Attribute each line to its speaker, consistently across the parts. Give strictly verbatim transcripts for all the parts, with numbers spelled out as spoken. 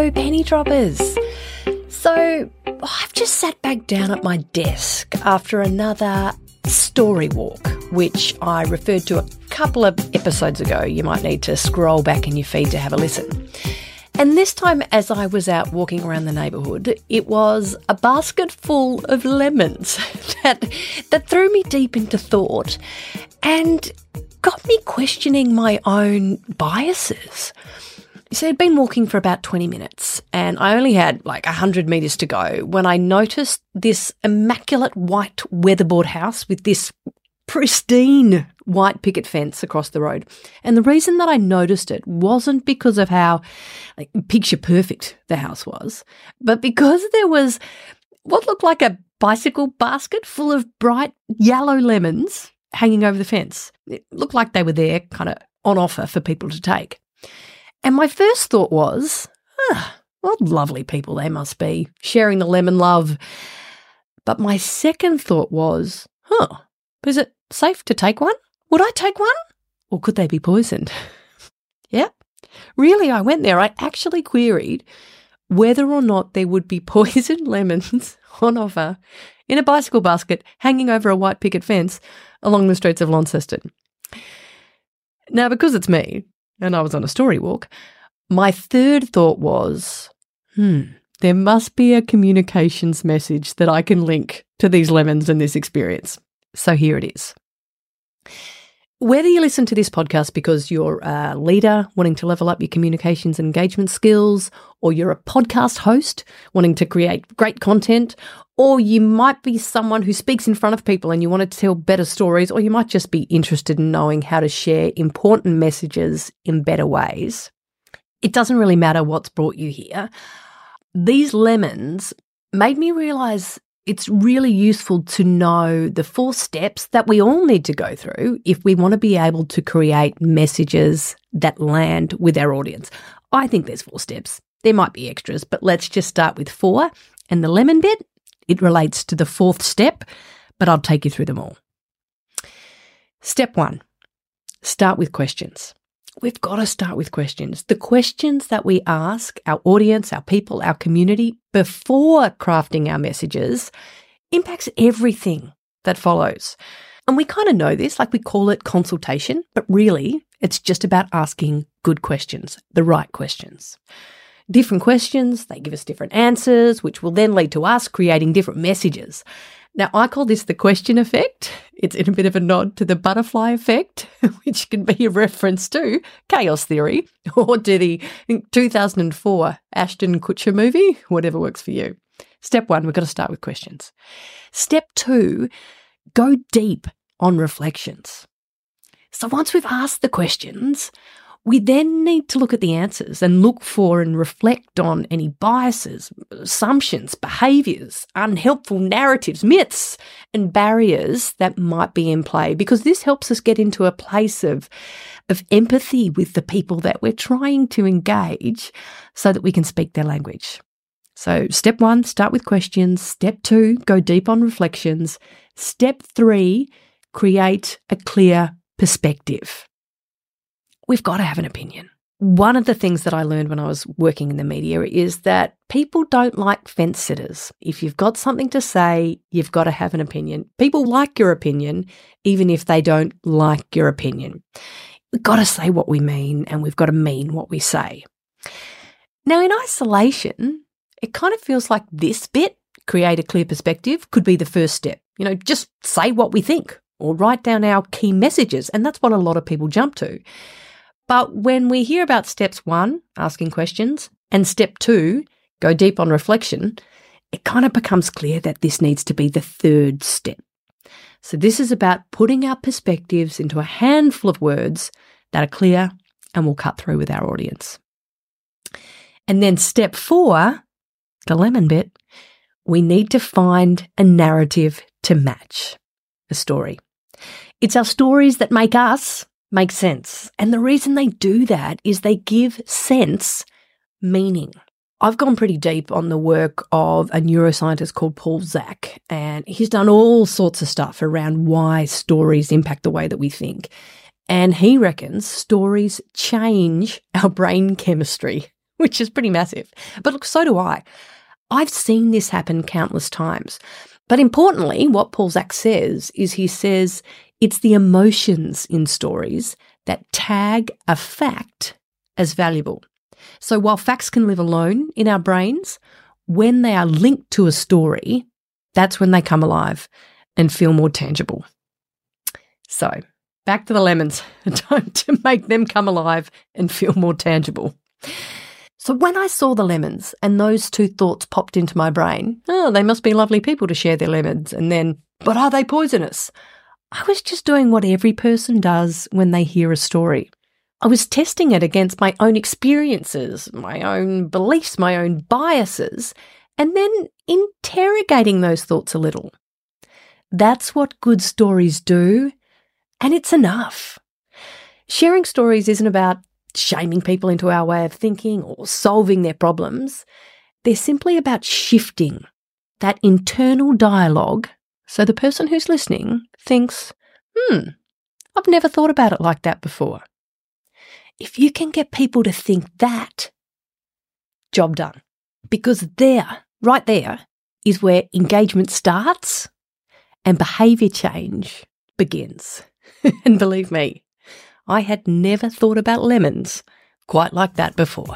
Speaker 1: Hello, penny droppers. So I've just sat back down at my desk after another story walk, which I referred to a couple of episodes ago. You might need to scroll back in your feed to have a listen. And this time, as I was out walking around the neighbourhood, it was a basket full of lemons that, that threw me deep into thought and got me questioning my own biases. So I'd been walking for about twenty minutes and I only had like one hundred metres to go when I noticed this immaculate white weatherboard house with this pristine white picket fence across the road. And the reason that I noticed it wasn't because of how like, picture perfect the house was, but because there was what looked like a bicycle basket full of bright yellow lemons hanging over the fence. It looked like they were there kind of on offer for people to take. And my first thought was, ah, what lovely people they must be, sharing the lemon love. But my second thought was, huh, is it safe to take one? Would I take one? Or could they be poisoned? Yeah, really, I went there. I actually queried whether or not there would be poisoned lemons on offer in a bicycle basket hanging over a white picket fence along the streets of Launceston. Now, because it's me, and I was on a story walk, my third thought was, hmm, there must be a communications message that I can link to these lemons and this experience. So here it is. Whether you listen to this podcast because you're a leader wanting to level up your communications and engagement skills, or you're a podcast host wanting to create great content, or you might be someone who speaks in front of people and you want to tell better stories, or you might just be interested in knowing how to share important messages in better ways. It doesn't really matter what's brought you here. These lemons made me realise it's really useful to know the four steps that we all need to go through if we want to be able to create messages that land with our audience. I think there's four steps. There might be extras, but let's just start with four. And the lemon bit, it relates to the fourth step, but I'll take you through them all. Step one, start with questions. We've got to start with questions. The questions that we ask our audience, our people, our community before crafting our messages impacts everything that follows. And we kind of know this, like we call it consultation, but really it's just about asking good questions, the right questions. Different questions, they give us different answers, which will then lead to us creating different messages. Now, I call this the question effect. It's in a bit of a nod to the butterfly effect, which can be a reference to chaos theory or to the two thousand four Ashton Kutcher movie, whatever works for you. Step one, we've got to start with questions. Step two, go deep on reflections. So once we've asked the questions, we then need to look at the answers and look for and reflect on any biases, assumptions, behaviours, unhelpful narratives, myths and barriers that might be in play, because this helps us get into a place of, of empathy with the people that we're trying to engage so that we can speak their language. So step one, start with questions. Step two, go deep on reflections. Step three, create a clear perspective. We've got to have an opinion. One of the things that I learned when I was working in the media is that people don't like fence sitters. If you've got something to say, you've got to have an opinion. People like your opinion, even if they don't like your opinion. We've got to say what we mean, and we've got to mean what we say. Now, in isolation, it kind of feels like this bit, create a clear perspective, could be the first step. You know, just say what we think or write down our key messages, and that's what a lot of people jump to. But when we hear about steps one, asking questions, and step two, go deep on reflection, it kind of becomes clear that this needs to be the third step. So this is about putting our perspectives into a handful of words that are clear and will cut through with our audience. And then step four, the lemon bit, we need to find a narrative to match a story. It's our stories that make us make sense. And the reason they do that is they give sense meaning. I've gone pretty deep on the work of a neuroscientist called Paul Zak, and he's done all sorts of stuff around why stories impact the way that we think. And he reckons stories change our brain chemistry, which is pretty massive. But look, so do I. I've seen this happen countless times. But importantly, what Paul Zak says is he says it's the emotions in stories that tag a fact as valuable. So while facts can live alone in our brains, when they are linked to a story, that's when they come alive and feel more tangible. So back to the lemons, time to make them come alive and feel more tangible. So when I saw the lemons and those two thoughts popped into my brain, oh, they must be lovely people to share their lemons, and then, but are they poisonous? I was just doing what every person does when they hear a story. I was testing it against my own experiences, my own beliefs, my own biases, and then interrogating those thoughts a little. That's what good stories do, and it's enough. Sharing stories isn't about shaming people into our way of thinking or solving their problems. They're simply about shifting that internal dialogue so the person who's listening thinks, hmm, I've never thought about it like that before. If you can get people to think that, job done. Because there, right there, is where engagement starts and behaviour change begins. And believe me, I had never thought about lemons quite like that before.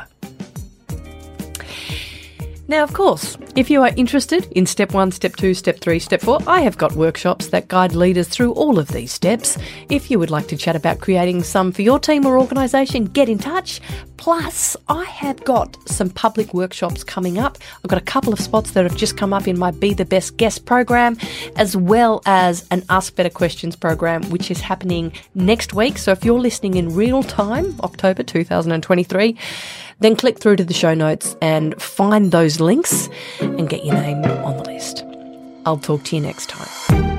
Speaker 1: Now, of course, if you are interested in step one, step two, step three, step four, I have got workshops that guide leaders through all of these steps. If you would like to chat about creating some for your team or organisation, get in touch. Plus, I have got some public workshops coming up. I've got a couple of spots that have just come up in my Be the Best Guest program, as well as an Ask Better Questions program, which is happening next week. So if you're listening in real time, October two thousand twenty-three, then click through to the show notes and find those links and get your name on the list. I'll talk to you next time.